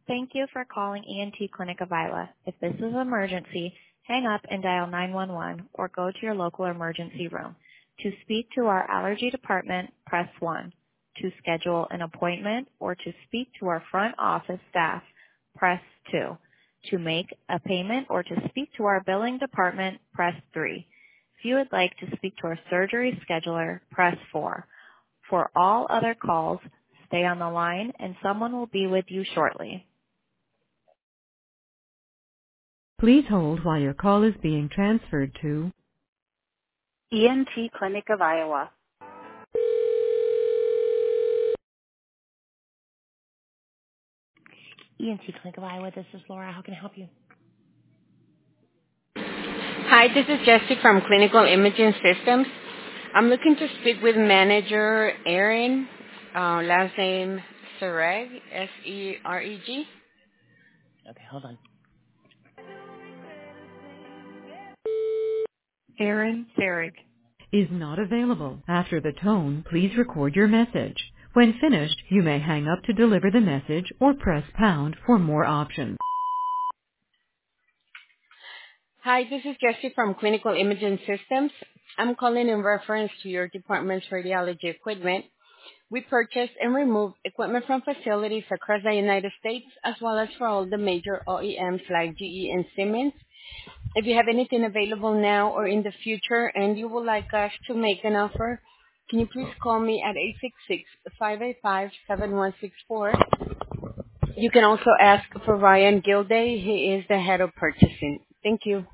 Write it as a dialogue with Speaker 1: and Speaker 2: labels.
Speaker 1: Thank you for calling ENT Clinic of Iowa. If this is an emergency, hang up and dial 911 or go to your local emergency room. To speak to our allergy department, press 1. To schedule an appointment or to speak to our front office staff, press 2. To make a payment or to speak to our billing department, press 3. If you would like to speak to our surgery scheduler, press 4. For all other calls, stay on the line and someone will be with you shortly. Please hold while your call is being transferred to
Speaker 2: ENT Clinic of Iowa.
Speaker 1: ENT Clinic of Iowa. This is Laura. How can I help you?
Speaker 3: Hi, this is Jessie from Clinical Imaging Systems. I'm looking to speak with manager Erin, last name Sereg, S-E-R-E-G.
Speaker 1: Okay, hold on. Aaron Farrig.
Speaker 4: Is not available. After the tone, please record your message. When finished, you may hang up to deliver the message or press pound for more options.
Speaker 3: Hi, this is Jessie from Clinical Imaging Systems. I'm calling in reference to your department's radiology equipment. We purchased and removed equipment from facilities across the United States as well as for all the major OEMs like GE and Siemens. If you have anything available now or in the future and you would like us to make an offer, can you please call me at 866-585-7164? You can also ask for Ryan Gilday. He is the head of purchasing. Thank you.